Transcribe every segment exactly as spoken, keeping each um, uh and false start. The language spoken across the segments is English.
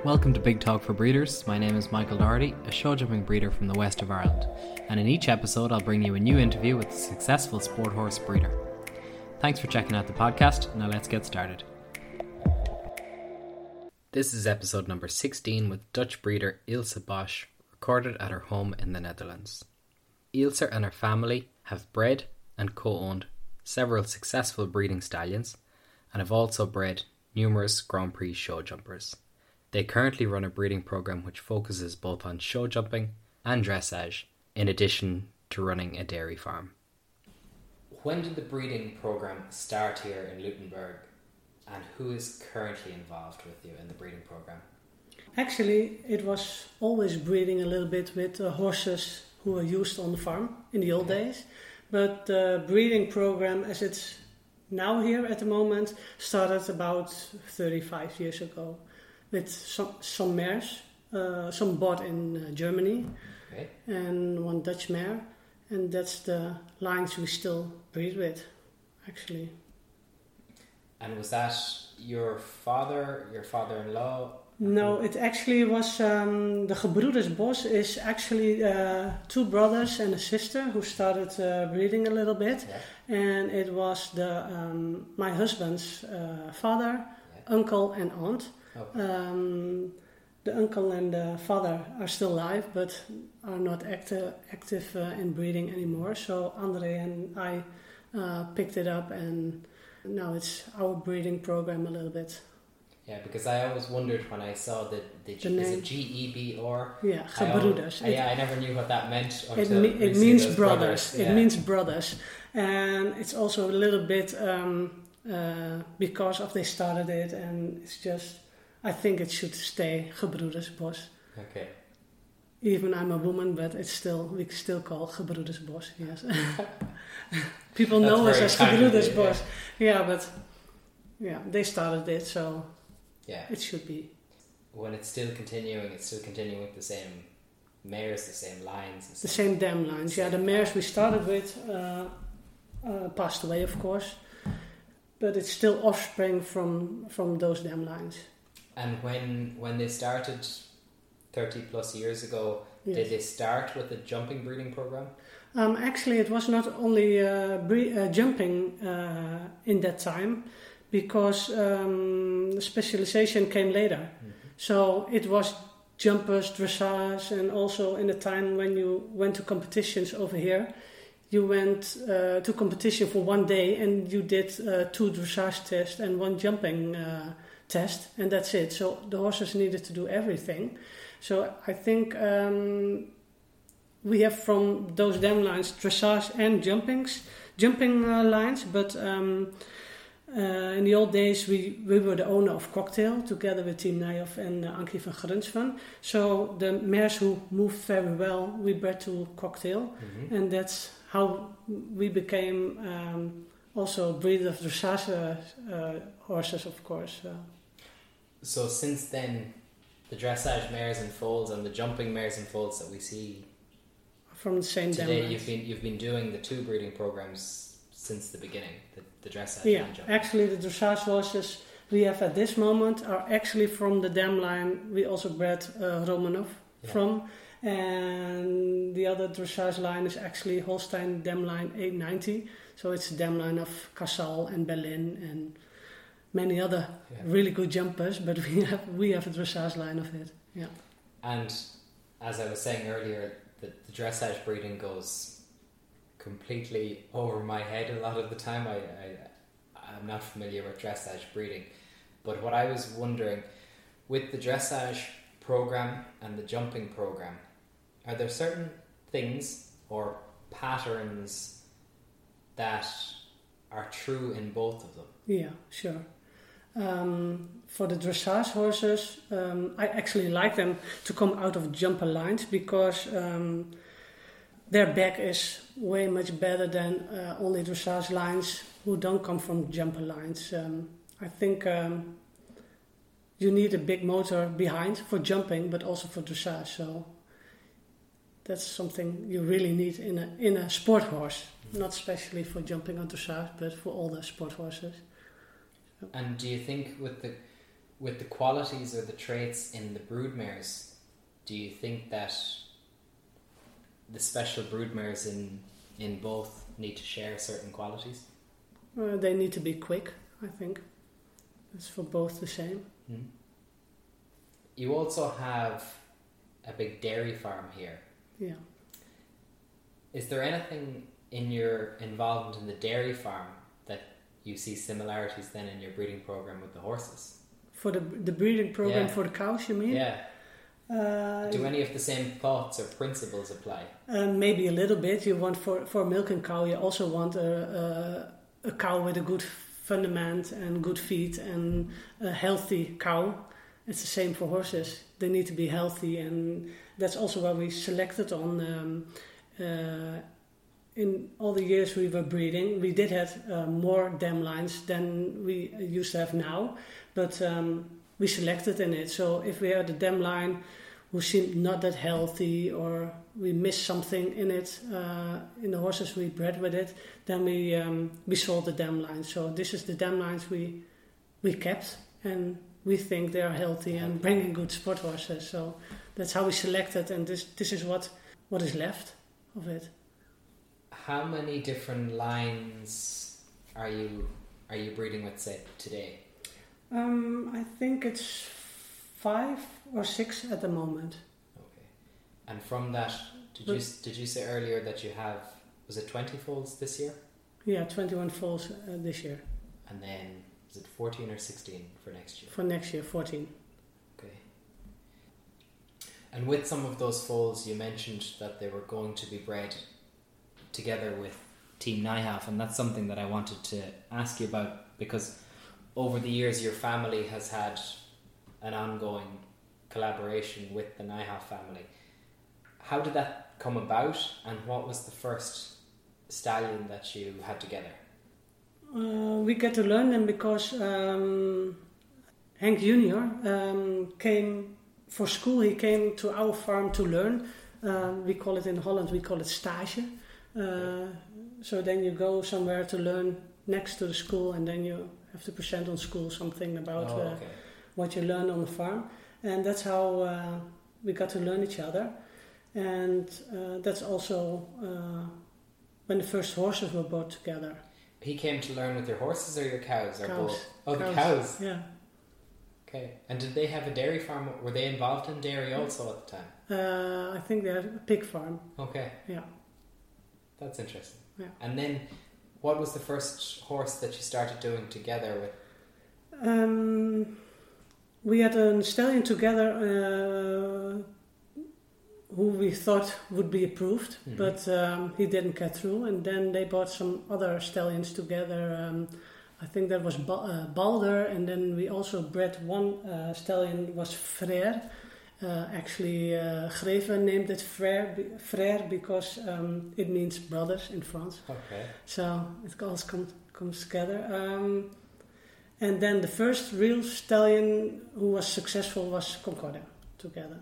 Welcome to Big Talk for Breeders. My name is Michael Doherty, a show jumping breeder from the west of Ireland, and in each episode I'll bring you a new interview with a successful sport horse breeder. Thanks for checking out the podcast. Now let's get started. This is episode number sixteen with Dutch breeder Ilse Bosch, recorded at her home in the Netherlands. Ilse and her family have bred and co-owned several successful breeding stallions and have also bred numerous Grand Prix show jumpers. They currently run a breeding program which focuses both on show jumping and dressage, in addition to running a dairy farm. When did the breeding program start here in Lutenberg, and who is currently involved with you in the breeding program? Actually, it was always breeding a little bit with uh, horses who were used on the farm in the old Okay. days. But the breeding program, as it's now here at the moment, started about thirty-five years ago with some, some mares, uh, some bought in uh, Germany, Okay. and one Dutch mare. And that's the lines we still breed with, actually. And was that your father, your father-in-law? No, it actually was um, the Gebroeders Bos is actually uh, two brothers and a sister who started uh, breeding a little bit, Yeah. and it was the um, my husband's uh, father, Yeah. uncle, and aunt. Oh. Um, the uncle and the father are still alive, but are not active active uh, in breeding anymore. So Andre and I uh, picked it up, and now it's our breeding program a little bit. Yeah, because I always wondered when I saw the, the, The G, is name. it G E B or? Yeah, I al- Gebroeders. I, yeah, I never knew what that meant It, until me- it recently, means those brothers. Yeah. It means brothers, and it's also a little bit um, uh, because of they started it, and it's just I think it should stay Gebroeders Bos. Okay. Even I'm a woman, but it's still we still call Gebroeders Bos. Yes, people That's know us very as kind of Gebroeders you, Bos. Yeah, but yeah, they started it, so Yeah. it should be. When it's still continuing, it's still continuing with the same mares, the same lines. The same dam lines. Yeah, the mares we started with uh, uh, passed away, of course, but it's still offspring from from those dam lines. And when when they started thirty plus years ago, Yes. did they start with a jumping breeding program? Um, actually, it was not only uh, bre- uh, jumping uh, in that time, because um, the specialization came later. Mm-hmm. So it was jumpers, dressage, and also in the time when you went to competitions over here, you went uh, to competition for one day and you did uh, two dressage tests and one jumping uh, test, and that's it. So the horses needed to do everything. So I think um, we have from those dam lines dressage and jumpings, jumping uh, lines, but um, uh, in the old days we, we were the owner of Cocktail together with Team Nijhoff and uh, Ankie van Grunsven. So the mares who moved very well, we bred to Cocktail, Mm-hmm. and that's how we became um, also a breed of dressage uh, uh, horses, of course. Uh, So since then, the dressage mares and foals and the jumping mares and foals that we see from the same dam today, lines. you've been you've been doing the two breeding programs since the beginning, the, the dressage Yeah, and jumping. actually the dressage horses we have at this moment are actually from the dam line we also bred uh, Romanov Yeah. from, and the other dressage line is actually Holstein dam line eight ninety, so it's a dam line of Casal and Berlin and many other Yeah. really good jumpers, but we have we have a dressage line of it. Yeah. And as I was saying earlier, the, the dressage breeding goes completely over my head a lot of the time. I, I, I'm not familiar with dressage breeding. But what I was wondering, with the dressage program and the jumping program, are there certain things or patterns that are true in both of them? Yeah, sure. Um, for the dressage horses, um, I actually like them to come out of jumper lines because um, their back is way much better than uh, only dressage lines who don't come from jumper lines. Um, I think um, you need a big motor behind for jumping, but also for dressage. So that's something you really need in a in a sport horse, not especially for jumping on dressage, but for all the sport horses. And do you think with the with the qualities or the traits in the broodmares, do you think that the special broodmares in in both need to share certain qualities? Uh, they need to be quick, I think. It's for both the same. Mm. You also have a big dairy farm here. Yeah. Is there anything in your involvement in the dairy farm that you see similarities then in your breeding program with the horses? For the the breeding program Yeah. for the cows, you mean? Yeah. Uh, Do any of the same thoughts or principles apply? Uh, maybe a little bit. You want for for a milking cow, you also want a, a a cow with a good fundament and good feed and a healthy cow. It's the same for horses. They need to be healthy, and that's also why we selected on. Um, uh, in all the years we were breeding, we did have uh, more dam lines than we used to have now, but um, we selected in it. So if we had a dam line who seemed not that healthy, or we missed something in it, uh, in the horses we bred with it, then we um, we sold the dam line. So this is the dam lines we we kept, and we think they are healthy and bringing good sport horses. So that's how we selected, and this this is what what is left of it. How many different lines are you are you breeding with, say, today? Um, I think it's five or six at the moment. Okay. And from that, did But- you did you say earlier that you have, was it twenty foals this year? Yeah, twenty-one foals uh, this year. And then is it fourteen or sixteen for next year? For next year, fourteen. Okay. And with some of those foals, you mentioned that they were going to be bred together with Team Nijhoff, and that's something that I wanted to ask you about, because over the years your family has had an ongoing collaboration with the Nijhoff family. How did that come about, and what was the first stallion that you had together? Uh, we get to learn them because um, Henk Junior um, came for school. He came to our farm to learn. Uh, we call it in Holland, we call it stage. Uh, so then you go somewhere to learn next to the school, and then you have to present on school something about Oh, uh, okay. what you learn on the farm. And that's how uh, we got to learn each other. And uh, that's also uh, when the first horses were brought together. He came to learn with your horses or your cows, or Cows. both? Oh, the Cows. cows. Yeah. Okay. And did they have a dairy farm? Were they involved in dairy also at the time? Uh, I think they had a pig farm. Okay. Yeah. That's interesting. Yeah. And then, what was the first horse that you started doing together with? Um, we had a stallion together uh, who we thought would be approved, Mhm. but um, he didn't get through. And then they bought some other stallions together. Um, I think that was ba- uh, Balder, and then we also bred one uh, stallion was Frère. Uh, actually, uh, Greve named it Frère, be- Frère because um, it means brothers in France. Okay. So it all comes comes together. Um, and then the first real stallion who was successful was Concordia together.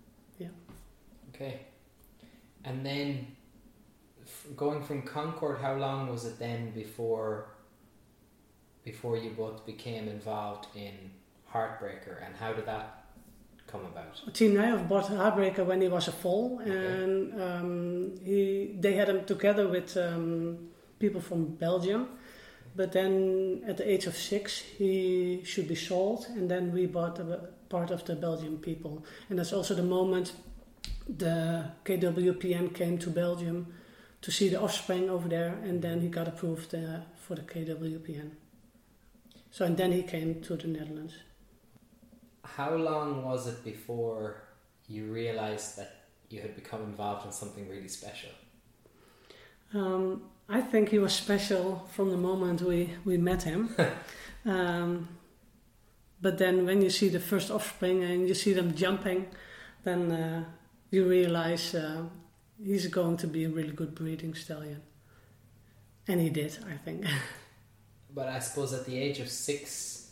Okay. And then, f- going from Concord, how long was it then before before you both became involved in Heartbreaker, and how did that come about? Team Nijhoff bought Heartbreaker when he was a foal, Okay. and um, he they had him together with um, people from Belgium. But then at the age of six, he should be sold, and then we bought a part of the Belgian people. And that's also the moment the K W P N came to Belgium to see the offspring over there, and then he got approved uh, for the K W P N. So, and then he came to the Netherlands. How long was it before you realized that you had become involved in something really special? Um, I think he was special from the moment we, we met him. um, but then when you see the first offspring and you see them jumping, then uh, you realize uh, he's going to be a really good breeding stallion. And he did, I think. But I suppose at the age of six,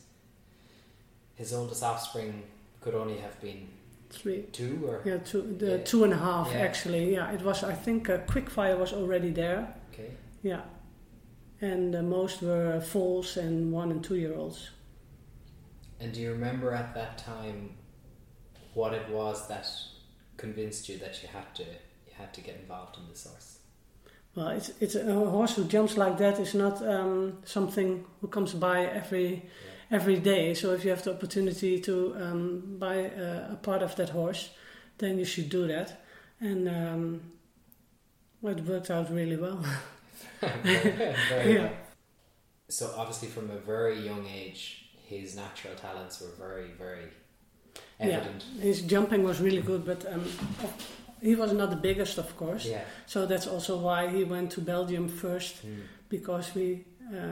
his oldest offspring could only have been Three. two, or Yeah, two, the Yeah. two and a half Yeah. actually. Yeah, it was. I think uh, Quickfire was already there. okay. Yeah, and uh, most were foals and one and two year olds. And do you remember at that time what it was that convinced you that you had to you had to get involved in this horse? Well, it's it's a horse who jumps like that is not um, something who comes by every yeah. every day. So if you have the opportunity to um, buy a, a part of that horse, then you should do that. And um, well, it worked out really well. very, very yeah. well. So obviously, from a very young age, his natural talents were very, very evident. Yeah, his jumping was really good, but um, he was not the biggest, of course. Yeah. So that's also why he went to Belgium first, mm. because we,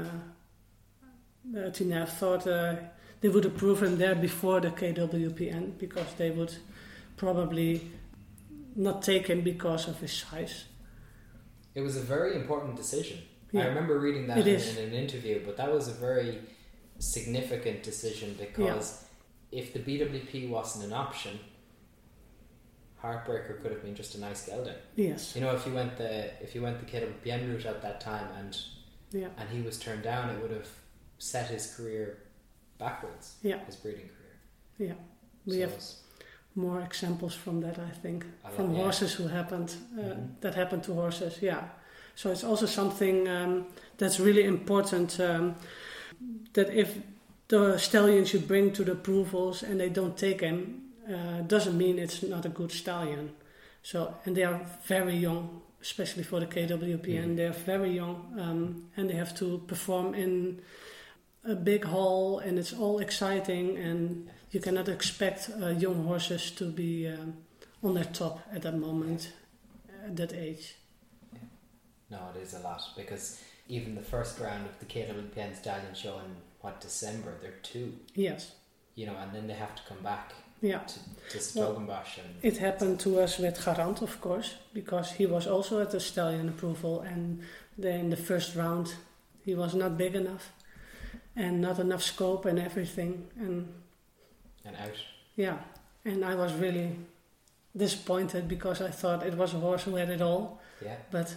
uh, uh, T N F thought uh, they would approve him there before the K W P N, because they would probably not take him because of his size. It was a very important decision. Yeah. I remember reading that in, in an interview, but that was a very significant decision because yeah. if the B W P wasn't an option, Heartbreaker could have been just a nice gelding. Yes. You know, if you went the if you went the K W P N route at that time and yeah. and he was turned down, it would have set his career backwards. Yeah. His breeding career. Yeah. We so have more examples from that, I think, I from yeah. horses who happened uh, mm-hmm. that happened to horses. Yeah. So it's also something um, that's really important. Um, that if the stallions you bring to the approvals and they don't take him, uh, doesn't mean it's not a good stallion. So, and they are very young, especially for the K W P N. Mm. They are very young, um, and they have to perform in a big hall, and it's all exciting. And you cannot expect uh, young horses to be um, on their top at that moment, at that age. Yeah. No, it is a lot because even the first round of the K W P N Stallion Show in what December, they're two. Yes. You know, and then they have to come back. Yeah. To, to Stogenbosch. Well, and it happened to us with Garant, of course, because he was also at the stallion approval, and then in the first round he was not big enough, and not enough scope and everything, and and out. Yeah, and I was really disappointed because I thought it was a horse who had it all. Yeah. But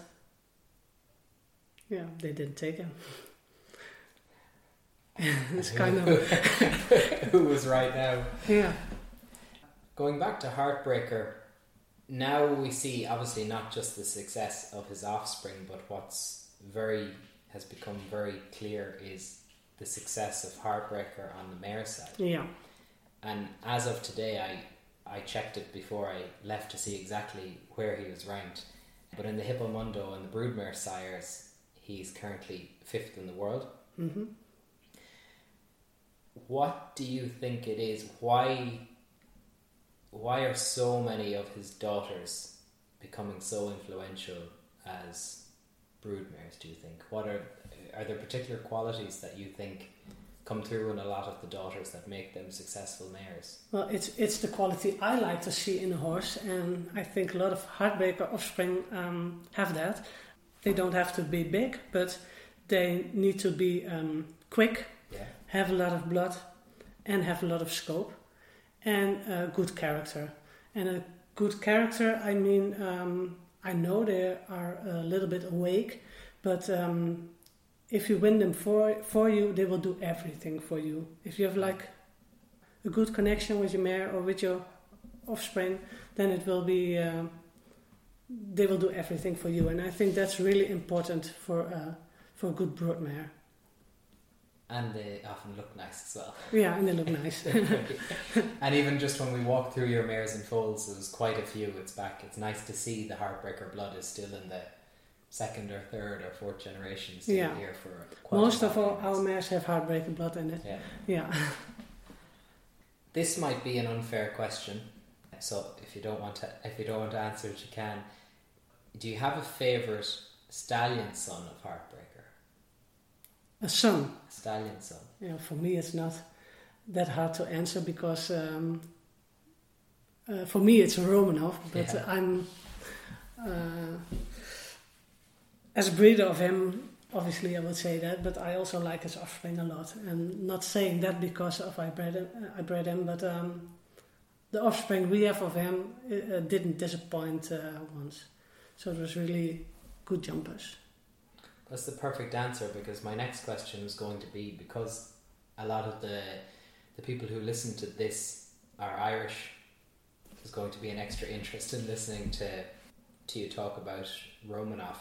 yeah, they didn't take him. It's kind of who was right now. Yeah. Going back to Heartbreaker, now we see obviously not just the success of his offspring, but what's very has become very clear is the success of Heartbreaker on the mare side. Yeah. And as of today, I I checked it before I left to see exactly where he was ranked. But in the Hippomundo and the Broodmare sires, he's currently fifth in the world. Mm-hmm. What do you think it is? Why why are so many of his daughters becoming so influential as broodmares, do you think? What are are there particular qualities that you think come through in a lot of the daughters that make them successful mares? Well, it's it's the quality I like to see in a horse, and I think a lot of Heartbreaker offspring um, have that. They don't have to be big, but they need to be um, quick, yeah. have a lot of blood, and have a lot of scope, and a good character. And a good character, I mean, um, I know they are a little bit awake, but um, if you win them for for you, they will do everything for you. If you have like a good connection with your mare or with your offspring, then it will be uh, they will do everything for you. And I think that's really important for uh, for a good broodmare. And they often look nice as well. Yeah, and they look nice. And even just when we walk through your mares and foals, there's quite a few. It's back. It's nice to see the Heartbreaker blood is still in the second or third or fourth generation still yeah. here for quite most a of our, our mares have Heartbreaker blood in it. Yeah. Yeah. This might be an unfair question, so if you don't want to, if you don't want to answer it, you can. Do you have a favourite stallion son of Heartbreaker? A son. A stallion son. Yeah, for me it's not that hard to answer because um, uh, for me it's a Romanov, but yeah. I'm uh, as a breeder of him, obviously I would say that, but I also like his offspring a lot. And not saying that because of I bred him, I bred him but um, the offspring we have of him uh, didn't disappoint uh, once. So it was really good jumpers. That's the perfect answer, because my next question was going to be, because a lot of the the people who listen to this are Irish, there's going to be an extra interest in listening to to you talk about Romanov.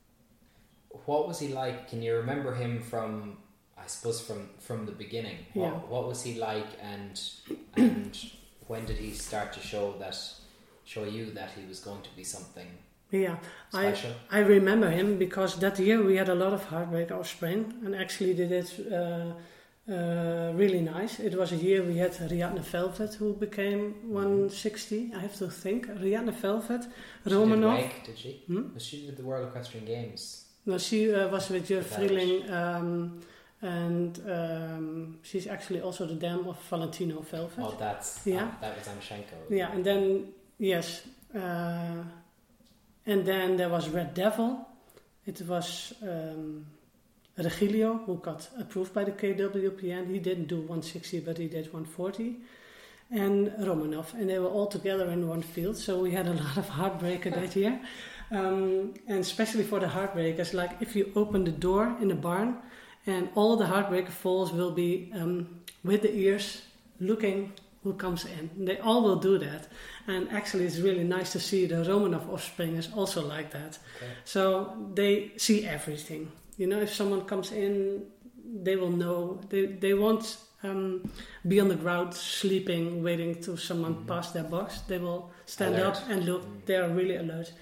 What was he like? Can you remember him from, I suppose, from, from the beginning? Yeah. What, what was he like, and and when did he start to show that show you that he was going to be something Yeah, special? I I remember him because that year we had a lot of Heartbreak Offspring, and actually they did uh, uh, really nice. It was a year we had Rihanna Velvet, who became one sixty. I have to think. Rihanna Velvet, Romanov. She did Wake, did she? Hmm? She did the World Equestrian Games. No, she uh, was with Jur The Vrieling, um, and um, she's actually also the dam of Valentino Velvet. Oh, that's Yeah. uh, that was Amshenko. Yeah, and then yes, uh, and then there was Red Devil. It was um, Regilio, who got approved by the K W P N. He didn't do one sixty, but he did one forty. And Romanov, and they were all together in one field. So we had a lot of heartbreaker that year. Um, and especially for the heartbreakers, like if you open the door in the barn, and all the heartbreaker foals will be um, with the ears looking who comes in. They all will do that. And actually it's really nice to see the Romanov offspring is also like that. Okay. So they see everything. You know, if someone comes in, they will know. They, they won't um, be on the ground sleeping, waiting till someone Mhm. pass their box. They will stand Alert. up and look. Mm. They are really alert.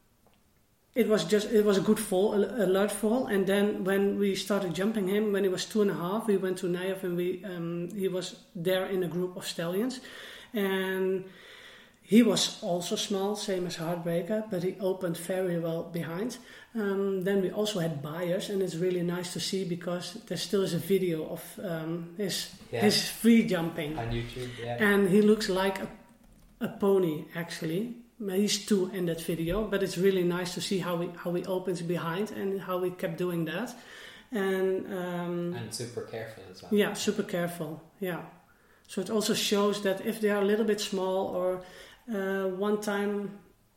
It was just, it was a good fall, a alert fall. And then when we started jumping him, when he was two and a half, we went to Nijhoff and we, um, he was there in a group of stallions. And he was also small, same as Heartbreaker, but he opened very well behind. Um, then we also had buyers, and it's really nice to see because there still is a video of um, his Yeah. his free jumping. On YouTube, yeah. And he looks like a, a pony, actually. He's two in that video, but it's really nice to see how he how he opens behind and how he kept doing that. And um, And super careful as well. yeah, super careful. Yeah. So it also shows that if they are a little bit small or uh, one time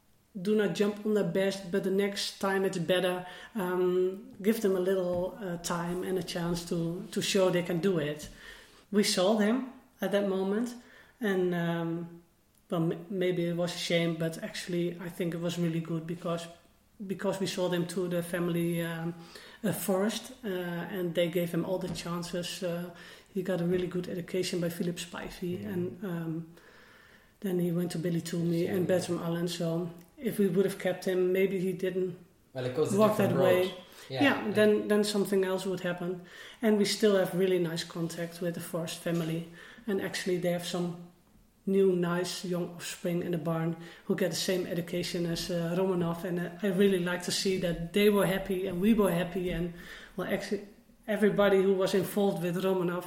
do not jump on their best, but the next time it's better, um, give them a little uh, time and a chance to, to show they can do it. We saw them at that moment, and um, well, m- maybe it was a shame, but actually I think it was really good because because we saw them to the family um, uh, forest, uh, and they gave him all the chances. Uh, he got a really good education by Philip Spivey, Mm. and um, then he went to Billy Toomey and Yeah. Bertram Allen. So if we would have kept him, maybe he didn't Well, it goes a walk different that road. way. Yeah, Yeah, like- then then something else would happen. And we still have really nice contact with the Forest family. And actually they have some new nice young offspring in the barn who get the same education as uh, Romanov. And uh, I really like to see that they were happy and we were happy. And well, actually everybody who was involved with Romanov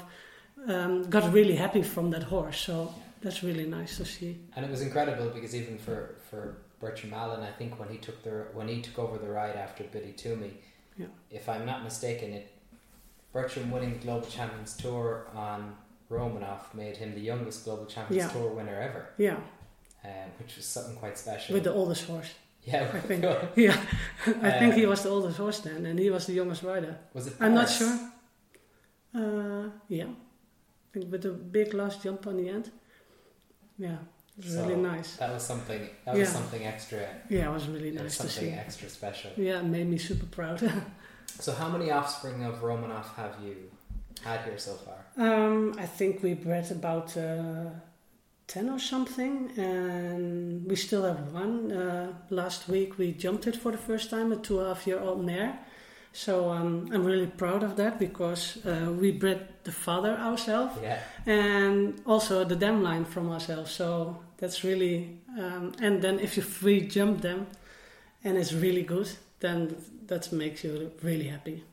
um, got really happy from that horse. So that's really nice to see. And it was incredible because even for, for Bertram Allen, I think when he took the when he took over the ride after Billy Toomey, Yeah. if I'm not mistaken, it Bertram winning the Global Champions Tour on Romanov made him the youngest Global Champions Yeah. Tour winner ever, Yeah, um, which was something quite special. with the oldest horse. yeah, I think. Yeah, I Uh, think he was the oldest horse then, and he was the youngest rider. was it? I'm not Paris? sure. Uh, yeah, I think with the big last jump on the end. Yeah, it was So, really nice. That was something. That was Yeah. something extra. Yeah, it was really It was nice to something see. extra special. Yeah, it made me super proud. So, how many offspring of Romanov have you had here so far? um, I think we bred about uh, ten or something, and we still have one. Uh, last week we jumped it for the first time, a two and a half year old mare. So um, I'm really proud of that because uh, we bred the father ourselves. Yeah, And also the dam line from ourselves. So that's really, um, and then if you free jump them and it's really good, then that makes you really happy.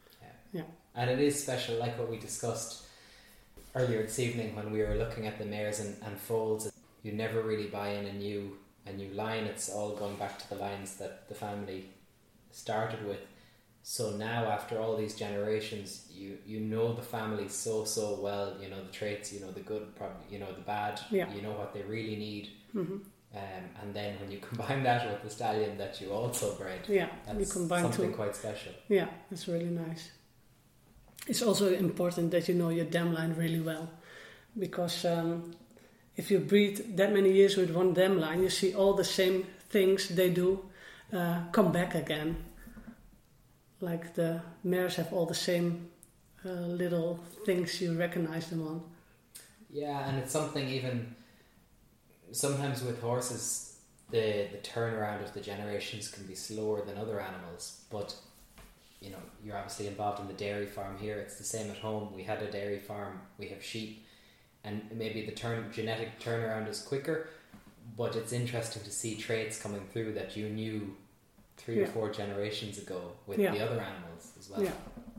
and it is special, like what we discussed earlier this evening when we were looking at the mares and, and foals. You never really buy in a new a new line. It's all going back to the lines that the family started with. So now, after all these generations, you you know the family so so well. You know the traits, you know the good, probably you know the bad. Yeah. You know what they really need. hmm Um, and then when you combine that with the stallion that you also bred, Yeah, that's you combine something two. quite special. Yeah, that's really nice. It's also important that you know your dam line really well. because um, if you breed that many years with one dam line, you see all the same things they do uh, come back again. Like the mares have all the same uh, little things you recognize them on. Yeah, and it's something even sometimes with horses, the the turnaround of the generations can be slower than other animals. But you know, you're obviously involved in the dairy farm here. It's the same at home. We had a dairy farm. We have sheep, and maybe the turn genetic turnaround is quicker. But it's interesting to see traits coming through that you knew three yeah. or four generations ago with yeah. the other animals as well. Yeah.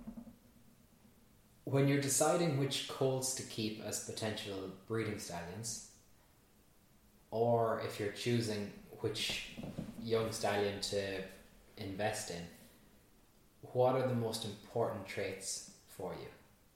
When you're deciding which colts to keep as potential breeding stallions, or if you're choosing which young stallion to invest in, what are the most important traits for you?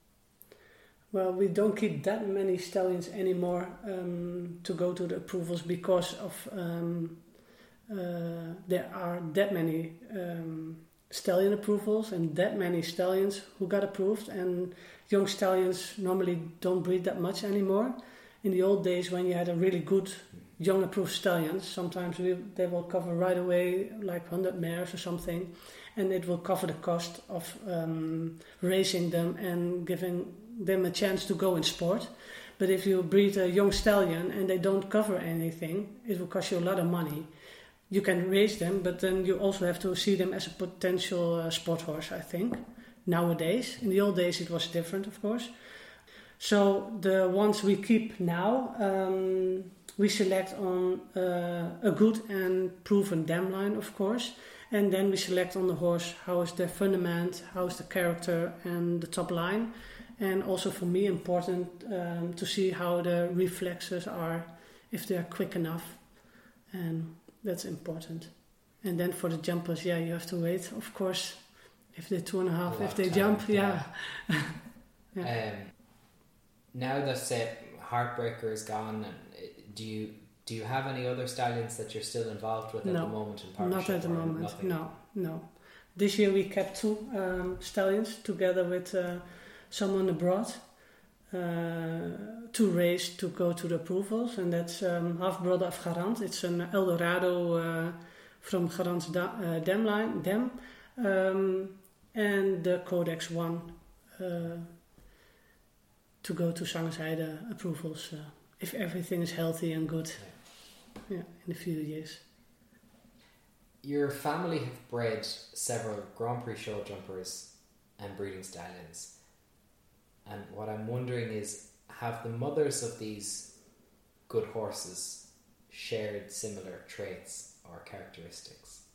Well, we don't keep that many stallions anymore um, to go to the approvals because of um, uh, there are that many um, stallion approvals and that many stallions who got approved, and young stallions normally don't breed that much anymore. In the old days, when you had a really good young approved stallions, sometimes we, they will cover right away like one hundred mares or something, and it will cover the cost of um, raising them and giving them a chance to go in sport. But if you breed a young stallion and they don't cover anything, it will cost you a lot of money. You can raise them, but then you also have to see them as a potential uh, sport horse, I think, nowadays. In the old days it was different, of course. So the ones we keep now, um, we select on uh, a good and proven dam line, of course. And then we select on the horse how is their fundament, how is the character and the top line. And also for me important um, to see how the reflexes are, if they are quick enough. And that's important. And then for the jumpers, yeah, you have to wait, of course. If they're two and a half, if they time, jump, yeah. yeah. yeah. Um, now that say Heartbreaker is gone, do you do you have any other stallions that you're still involved with at no, the moment in partnership? Not at the moment. Nothing? No, no. This year we kept two um, stallions together with uh, someone abroad uh, to race to go to the approvals, and that's um, half brother of Garant. It's an Eldorado uh, from Garant's da- uh, dam line, dam, um, and the Codex one uh, to go to Zangersheide approvals uh, if everything is healthy and good. Yeah. yeah, in a few years. Your family have bred several Grand Prix show jumpers and breeding stallions. And what I'm wondering is, have the mothers of these good horses shared similar traits or characteristics?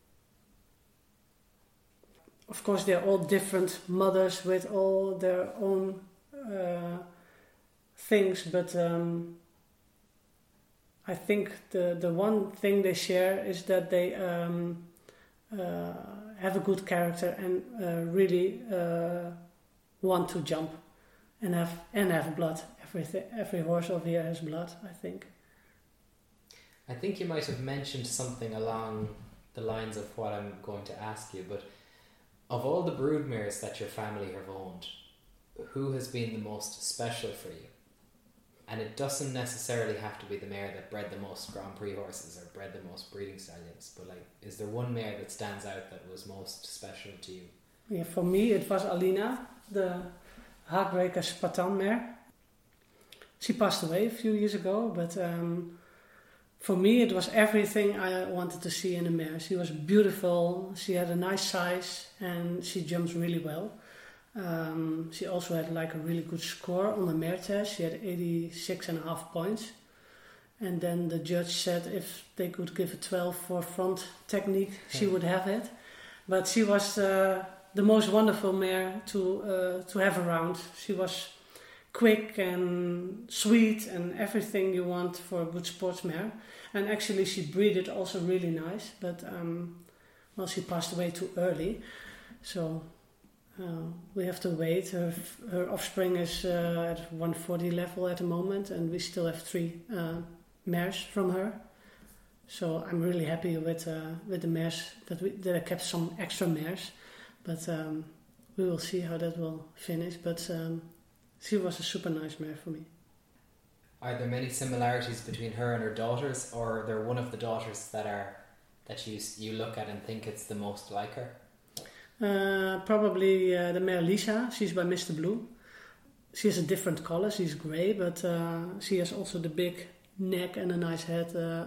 Of course, they're all different mothers with all their own uh, things, but um, I think the, the one thing they share is that they um, uh, have a good character and uh, really uh, want to jump and have and have blood. Everything, every horse over here has blood, I think. I think you might have mentioned something along the lines of what I'm going to ask you, but of all the broodmares that your family have owned, who has been the most special for you? And it doesn't necessarily have to be the mare that bred the most Grand Prix horses or bred the most breeding stallions, but like, is there one mare that stands out that was most special to you? Yeah, for me it was Alina, the Heartbreaker Spartan mare. She passed away a few years ago, but um, for me it was everything I wanted to see in a mare. She was beautiful, she had a nice size, and she jumps really well. Um, she also had like a really good score on the mare test. She had eighty-six and a half points. And then the judge said if they could give a twelve for front technique, she would have it. But she was uh, the most wonderful mare to uh, to have around. She was quick and sweet and everything you want for a good sports mare. And actually she breeded also really nice, but um, well, she passed away too early. So uh, we have to wait. Her, her offspring is uh, at one forty level at the moment, and we still have three uh, mares from her. So I'm really happy with uh, with the mares that we that I kept some extra mares, but um, we will see how that will finish. But um, she was a super nice mare for me. Are there many similarities between her and her daughters, or are there one of the daughters that are that you you look at and think it's the most like her? Uh, probably uh, the mare Lisa. She's by Mister Blue. She has a different color. She's grey, but uh, she has also the big neck and a nice head. Uh,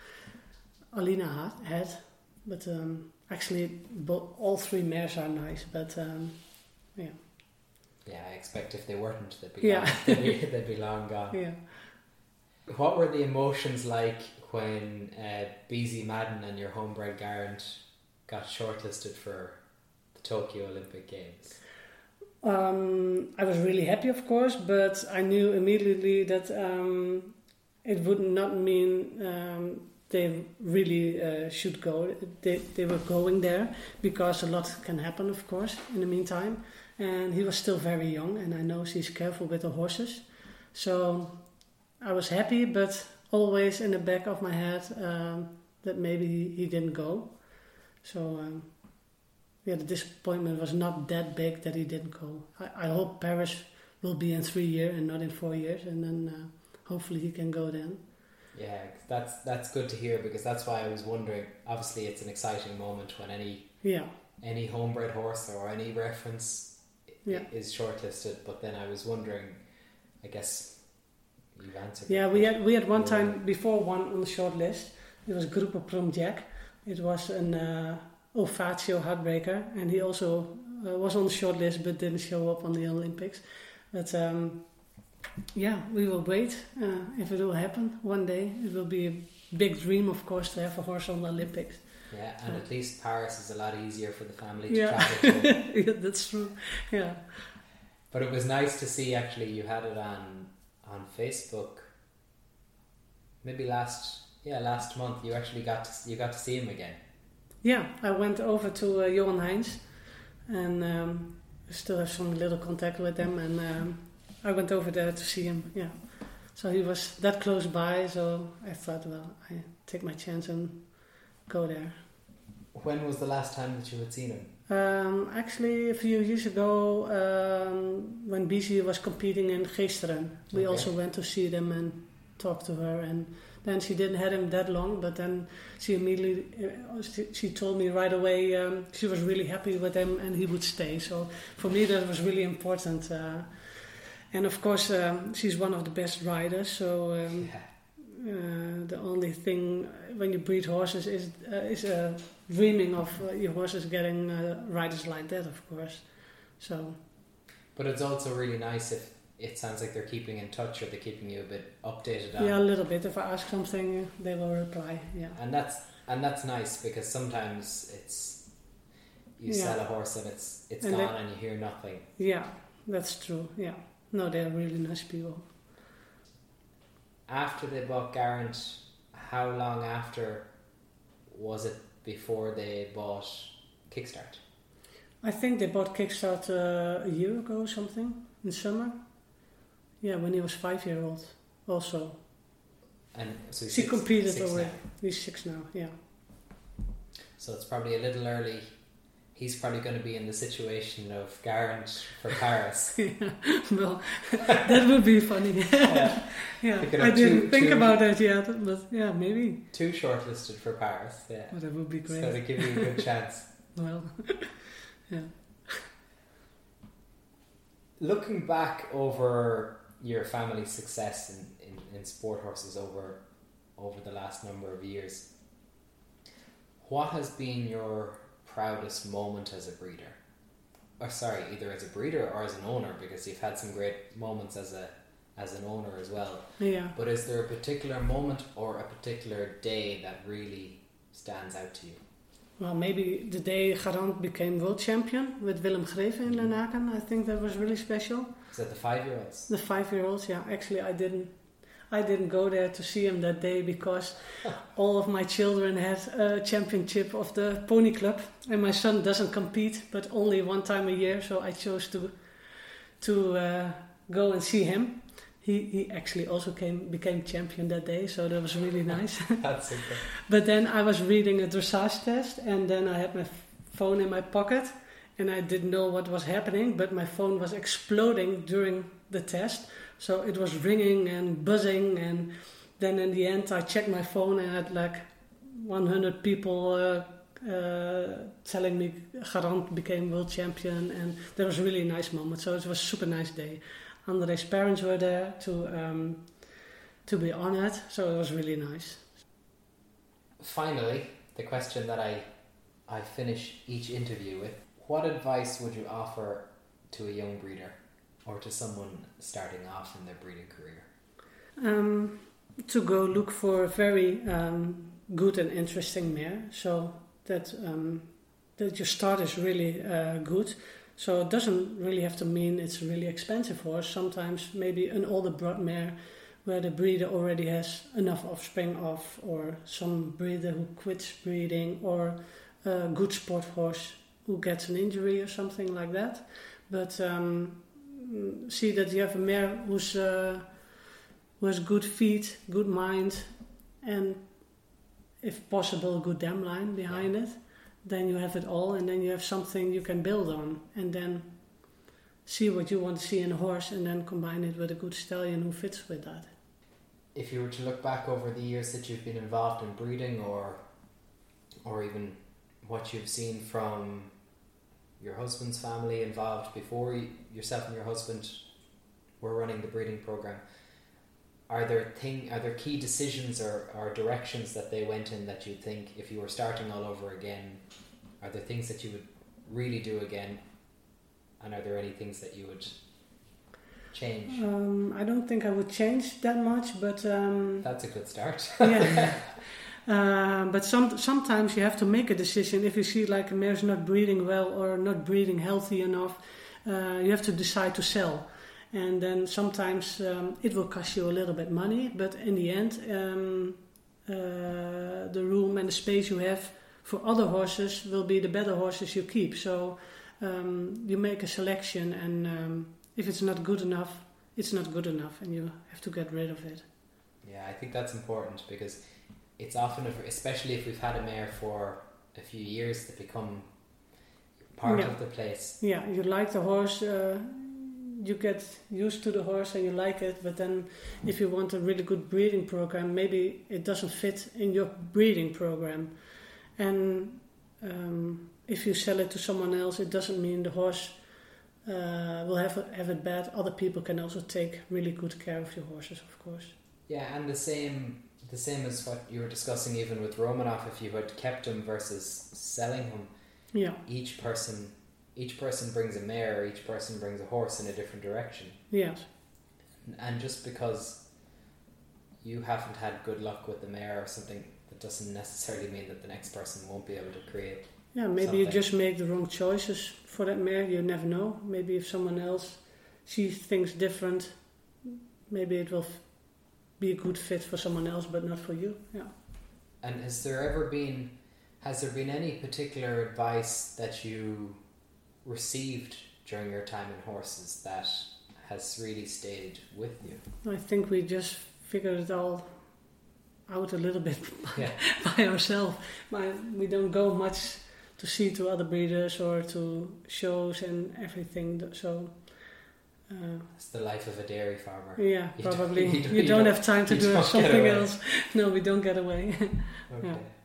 Alina had, but um, actually, bo- all three mares are nice. But um, yeah. Yeah, I expect if they weren't, they'd be, yeah. long, they'd, be they'd be long gone. Yeah. What were the emotions like when uh, B Z Madden and your homebred Garant got shortlisted for the Tokyo Olympic Games? Um, I was really happy, of course, but I knew immediately that um, it would not mean um, they really uh, should go. They, they were going there because a lot can happen, of course, in the meantime. And he was still very young, and I know she's careful with the horses. So I was happy, but always in the back of my head um, that maybe he, he didn't go. So um, yeah, the disappointment was not that big that he didn't go. I, I hope Paris will be in three years and not in four years, and then uh, hopefully he can go then. Yeah, that's that's good to hear, because that's why I was wondering. Obviously, it's an exciting moment when any yeah any homebred horse or any reference yeah. is shortlisted. But then I was wondering, I guess you've answered. Yeah, we had we had one time before one on the short list. It was Gruppo Prom Jack. It was an uh, Ofatio heartbreaker, and he also uh, was on the short list but didn't show up on the Olympics. But um, yeah, we will wait uh, if it will happen one day. It will be a big dream, of course, to have a horse on the Olympics. Yeah, and at least Paris is a lot easier for the family to yeah. travel to. Yeah, that's true. Yeah. But it was nice to see, actually, you had it on on Facebook. Maybe last yeah last month you actually got to, you got to see him again. Yeah, I went over to uh, Johan Heinz, and um, I still have some little contact with him, and um, I went over there to see him. Yeah, so he was that close by, so I thought, well, I take my chance and go there. When was the last time that you had seen him? Um, actually, a few years ago, um, when B Z was competing in Geesteren, we Okay. also went to see them and talk to her, and then she didn't have him that long, but then she immediately uh, she, she told me right away um, she was really happy with him and he would stay. So for me that was really important, uh, and of course um, she's one of the best riders, so um, Yeah. uh, the only thing when you breed horses is uh, is uh, dreaming of uh, your horses getting uh, riders like that, of course. So But it's also really nice if it sounds like they're keeping in touch, or they're keeping you a bit updated on. yeah, a little bit. If I ask something, they will reply. Yeah, And that's and that's nice, because sometimes it's you Yeah. sell a horse and it's it's And gone they- and you hear nothing. yeah, that's true. Yeah, no, they're really nice people. After they bought Garant, how long after was it before they bought Kickstart? I think they bought Kickstart uh, a year ago or something, in summer. Yeah, when he was five year old also. And so he's She six, competed six already. now. He's six now, yeah. So it's probably a little early. He's probably going to be in the situation of Garant for Paris. Yeah, well, that would be funny. Yeah. Yeah, We could I have didn't two- think two- about that yet, but yeah, maybe. Two shortlisted for Paris, yeah. Oh, that would be great. So to give you a good chance. Well, yeah. Looking back over your family's success in, in, in sport horses over over the last number of years, what has been your proudest moment as a breeder? Or sorry, either as a breeder or as an owner, because you've had some great moments as a as an owner as well. Yeah. But is there a particular moment or a particular day that really stands out to you? Well, maybe the day Garant became world champion with Willem Greve in Lenaken. I think that was really special. Is that the five-year-olds? The five-year-olds, yeah. Actually, I didn't, I didn't go there to see him that day because all of my children had a championship of the pony club, and my son doesn't compete, but only one time a year. So I chose to, to uh, go and see him. He he actually also came became champion that day, so that was really nice. That's super. But then I was reading a dressage test, and then I had my f- phone in my pocket, and I didn't know what was happening, but my phone was exploding during the test. So it was ringing and buzzing, and then in the end I checked my phone and I had like one hundred people uh, uh, telling me Garant became world champion, and that was a really nice moment. So it was a super nice day. André's parents were there to um, to be honored, so it was really nice. Finally, the question that I I finish each interview with: what advice would you offer to a young breeder or to someone starting off in their breeding career? Um, to go look for a very um, good and interesting mare, so that um, that your start is really uh, good. So it doesn't really have to mean it's a really expensive horse. Sometimes maybe an older brood mare where the breeder already has enough offspring of, or some breeder who quits breeding, or a good sport horse who gets an injury or something like that. But um, see that you have a mare who's uh, who has good feet, good mind, and if possible, a good dam line behind it. Then you have it all, and then you have something you can build on, and then see what you want to see in a horse, and then combine it with a good stallion who fits with that. If you were to look back over the years that you've been involved in breeding, or or even what you've seen from your husband's family involved before you, yourself and your husband were running the breeding program, are there thing are there key decisions or, or directions that they went in that you think, if you were starting all over again, are there things that you would really do again, and are there any things that you would change? Um, I don't think I would change that much, but um, that's a good start. yeah. Uh, but some sometimes you have to make a decision. If you see like a mare's not breeding well or not breeding healthy enough, uh, you have to decide to sell. And then sometimes um, it will cost you a little bit money, but in the end, um, uh, the room and the space you have for other horses will be the better horses you keep. So um, you make a selection, and um, if it's not good enough, it's not good enough, and you have to get rid of it. Yeah, I think that's important, because it's often, if, especially if we've had a mare for a few years, to become part yeah. of the place. Yeah, you like the horse. Uh, you get used to the horse and you like it, but then if you want a really good breeding program, maybe it doesn't fit in your breeding program. And um, if you sell it to someone else, it doesn't mean the horse uh, will have, have it bad. Other people can also take really good care of your horses, of course. Yeah, and the same the same as what you were discussing even with Romanov, if you had kept him versus selling him. Yeah. Each person each person brings a mare, each person brings a horse in a different direction. Yes. And just because you haven't had good luck with the mare or something, that doesn't necessarily mean that the next person won't be able to create. Yeah, maybe something. You just make the wrong choices for that mare. You never know. Maybe if someone else sees things different, maybe it will f- be a good fit for someone else, but not for you. Yeah. And has there ever been, has there been any particular advice that you received during your time in horses that has really stayed with you? I think we just figured it all out a little bit by, yeah. by ourselves. We don't go much to see to other breeders or to shows and everything. So uh, it's the life of a dairy farmer. Yeah, you probably. Don't, you, you, don't, you you don't don't have time to do something else. No, we don't get away. Okay. Yeah.